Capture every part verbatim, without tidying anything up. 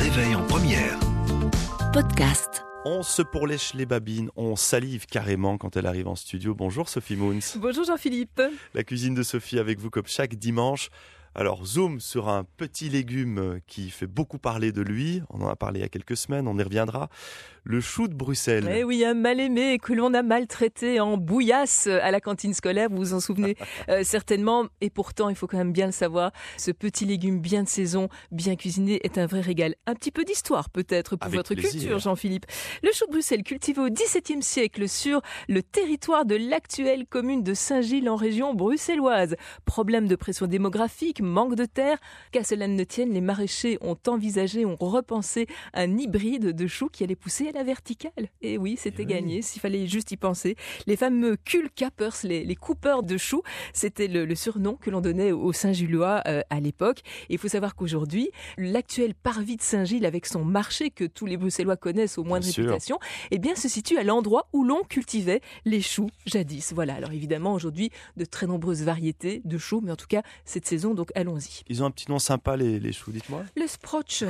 Réveil en première. Podcast. On se pourlèche les babines, on salive carrément quand elle arrive en studio. Bonjour Sophie Moons. Bonjour Jean-Philippe. La cuisine de Sophie avec vous comme chaque dimanche. Alors zoom sur un petit légume qui fait beaucoup parler de lui. On en a parlé il y a quelques semaines, on y reviendra. Le chou de Bruxelles. Eh oui, un mal aimé que l'on a maltraité en bouillasse à la cantine scolaire, vous vous en souvenez euh, certainement. Et pourtant, il faut quand même bien le savoir, ce petit légume bien de saison, bien cuisiné est un vrai régal. Un petit peu d'histoire peut-être pour Avec votre plaisir. culture, Jean-Philippe. Le chou de Bruxelles, cultivé au dix-septième siècle sur le territoire de l'actuelle commune de Saint-Gilles en région bruxelloise. Problème de pression démographique, manque de terre, qu'à cela ne tienne, les maraîchers ont envisagé, ont repensé un hybride de chou qui allait pousser à la verticale. Et oui, c'était Et gagné, oui. s'il fallait juste y penser. Les fameux culcappers, les, les coupeurs de choux, c'était le, le surnom que l'on donnait aux Saint-Gillois euh, à l'époque. Et il faut savoir qu'aujourd'hui, l'actuel parvis de Saint-Gilles, avec son marché que tous les Bruxellois connaissent au moins de Bien sûr. réputation, eh bien, se situe à l'endroit où l'on cultivait les choux jadis. Voilà. Alors évidemment, aujourd'hui, de très nombreuses variétés de choux, mais en tout cas, cette saison, donc allons-y. Ils ont un petit nom sympa les, les choux, dites-moi. Le sproch.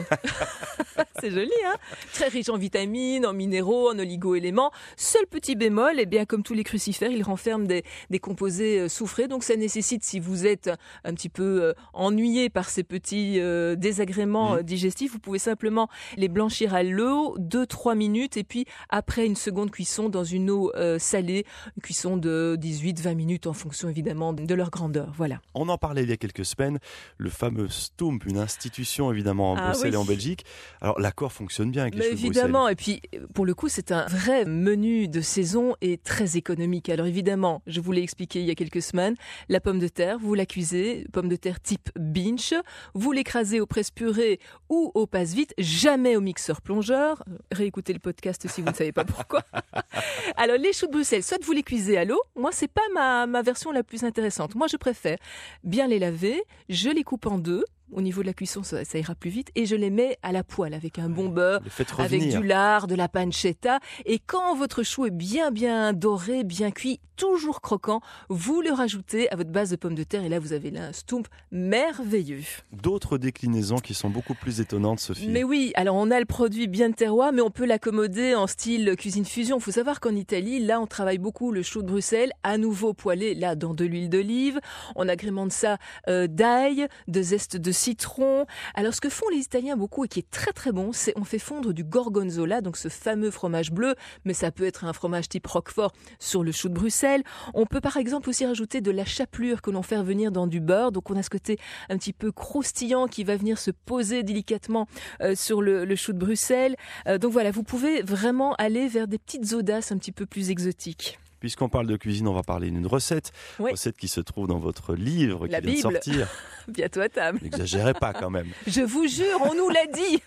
C'est joli, hein? Très riche en vitamines, en minéraux, en oligo-éléments. Seul petit bémol, eh bien, comme tous les crucifères, il renferme des, des composés euh, soufrés. Donc, ça nécessite, si vous êtes un petit peu euh, ennuyé par ces petits euh, désagréments Mmh. euh, digestifs, vous pouvez simplement les blanchir à l'eau, deux trois minutes, et puis après une seconde cuisson dans une eau euh, salée, une cuisson de dix-huit vingt minutes en fonction évidemment de leur grandeur. Voilà. On en parlait il y a quelques semaines, le fameux Stoomp, une institution évidemment en Ah Bruxelles oui. et en Belgique. Alors l'accord fonctionne bien avec les Mais choux de Bruxelles. évidemment, et puis pour le coup, c'est un vrai menu de saison et très économique. Alors évidemment, je vous l'ai expliqué il y a quelques semaines, la pomme de terre, vous la cuisez, pomme de terre type binge, vous l'écrasez au presse-purée ou au passe-vite, jamais au mixeur plongeur. Réécoutez le podcast si vous ne savez pas pourquoi. Alors les choux de Bruxelles, soit vous les cuisez à l'eau, moi c'est pas ma, ma version la plus intéressante. Moi je préfère bien les laver, je les coupe en deux. Au niveau de la cuisson, ça, ça ira plus vite. Et je les mets à la poêle avec un bon beurre, Les faites avec revenir. du lard, de la pancetta. Et quand votre chou est bien, bien doré, bien cuit, toujours croquant, vous le rajoutez à votre base de pommes de terre. Et là, vous avez là un stoomp merveilleux. D'autres déclinaisons qui sont beaucoup plus étonnantes, Sophie. Mais oui, alors on a le produit bien de terroir, mais on peut l'accommoder en style cuisine fusion. Il faut savoir qu'en Italie, là, on travaille beaucoup le chou de Bruxelles, à nouveau poêlé, là, dans de l'huile d'olive. On agrémente ça euh, d'ail, de zeste de citron. Alors, ce que font les Italiens beaucoup et qui est très très bon, c'est on fait fondre du gorgonzola, donc ce fameux fromage bleu, mais ça peut être un fromage type Roquefort sur le chou de Bruxelles. On peut par exemple aussi rajouter de la chapelure que l'on fait venir dans du beurre. Donc, on a ce côté un petit peu croustillant qui va venir se poser délicatement euh, sur le, le chou de Bruxelles. Euh, donc voilà, vous pouvez vraiment aller vers des petites audaces un petit peu plus exotiques. Puisqu'on parle de cuisine, on va parler d'une recette. Oui. Recette qui se trouve dans votre livre La qui vient Bible. de sortir. Bientôt à table. N'exagérez pas quand même. Je vous jure, on nous l'a dit.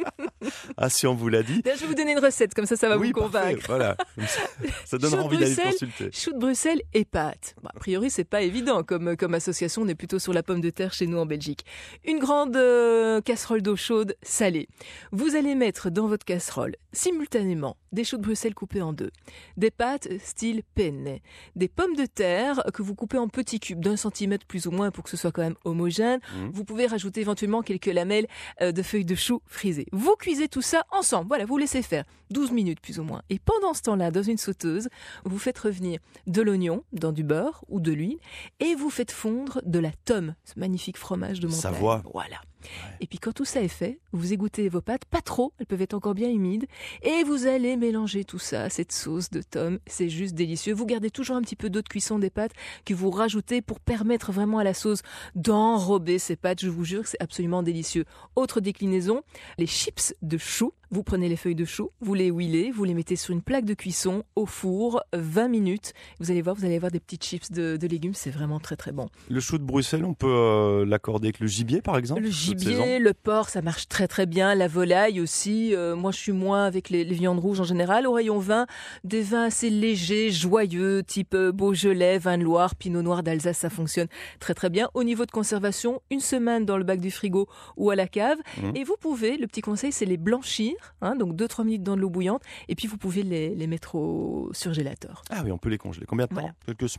Ah, si on vous l'a dit. D'ailleurs, je vais vous donner une recette, comme ça, ça va oui, vous parfait, convaincre. voilà. Comme ça, ça donnera Chou de envie d'aller Bruxelles, consulter. Chou de Bruxelles et pâtes. Bon, a priori, c'est pas évident comme, comme association. On est plutôt sur la pomme de terre chez nous en Belgique. Une grande euh, casserole d'eau chaude salée. Vous allez mettre dans votre casserole simultanément des choux de Bruxelles coupés en deux, des pâtes style penne, des pommes de terre que vous coupez en petits cubes d'un centimètre plus ou moins pour que ce soit quand même homogène. Mmh. Vous pouvez rajouter éventuellement quelques lamelles euh, de feuilles de chou frisées. Vous cuisez tout ça ensemble. Voilà, vous laissez faire douze minutes plus ou moins. Et pendant ce temps-là, dans une sauteuse, vous faites revenir de l'oignon dans du beurre ou de l'huile et vous faites fondre de la tome, ce magnifique fromage de montagne. Savoie. Voilà. Et puis quand tout ça est fait, vous égouttez vos pâtes, pas trop, elles peuvent être encore bien humides, et vous allez mélanger tout ça, cette sauce de tome, c'est juste délicieux. Vous gardez toujours un petit peu d'eau de cuisson des pâtes que vous rajoutez pour permettre vraiment à la sauce d'enrober ces pâtes. Je vous jure que c'est absolument délicieux. Autre déclinaison, les chips de chou. Vous prenez les feuilles de chou, vous les huilez, vous les mettez sur une plaque de cuisson au four, vingt minutes. Vous allez voir, vous allez avoir des petites chips de, de légumes, c'est vraiment très très bon. Le chou de Bruxelles, on peut euh, l'accorder avec le gibier par exemple? Le toute saison gibier, le porc, ça marche très très bien. La volaille aussi. Euh, moi, je suis moins avec les, les viandes rouges en général. Au rayon vin, des vins assez légers, joyeux, type euh, Beaujolais, vin de Loire, Pinot Noir d'Alsace, ça fonctionne très très bien. Au niveau de conservation, une semaine dans le bac du frigo ou à la cave. Mmh. Et vous pouvez, le petit conseil, c'est les blanchir, hein, donc deux trois minutes dans de l'eau bouillante. Et puis vous pouvez les, les mettre au surgélateur. Ah oui, on peut les congeler. Combien de temps? Voilà. Quelques semaines?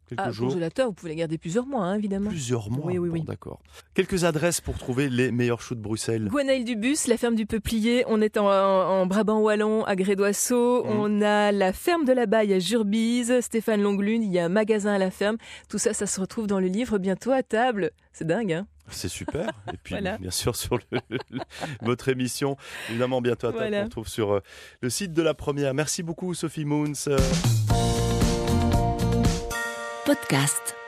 quelques ah, jours. Congélateur, vous pouvez les garder plusieurs mois, hein, évidemment. Plusieurs mois. Oui, oui, bon, oui. D'accord. Quelques adresses pour trouver les meilleurs choux de Bruxelles. Gwenaël-du-Bus, la ferme du Peuplier. On est en, en Brabant wallon à Grédoisseau. Mmh. On a la ferme de la Baille à Jurbise. Stéphane Longlune, il y a un magasin à la ferme. Tout ça, ça se retrouve dans le livre Bientôt à table. C'est dingue, hein? C'est super. Et puis, voilà. bien sûr, sur le, le, votre émission, évidemment, Bientôt à table, voilà. On retrouve sur euh, le site de La Première. Merci beaucoup, Sophie Moons. Podcast.